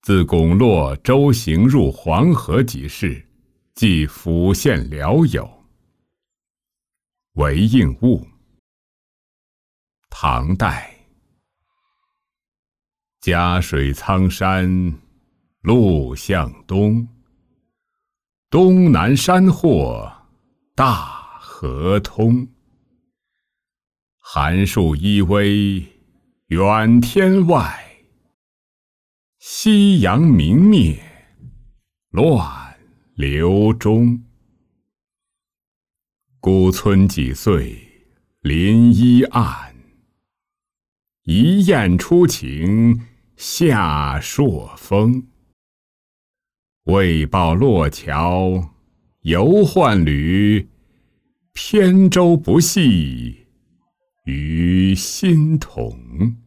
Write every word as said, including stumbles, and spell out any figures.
自巩洛舟行入黄河即事，即府县辽有。韦应物。唐代。嘉水苍山路向东，东南山壑大河通。寒树依偎远天外，夕阳明灭乱流中。孤村几岁林依岸，一雁出晴夏朔风。为报洛桥犹患侣，扁舟不系于新同。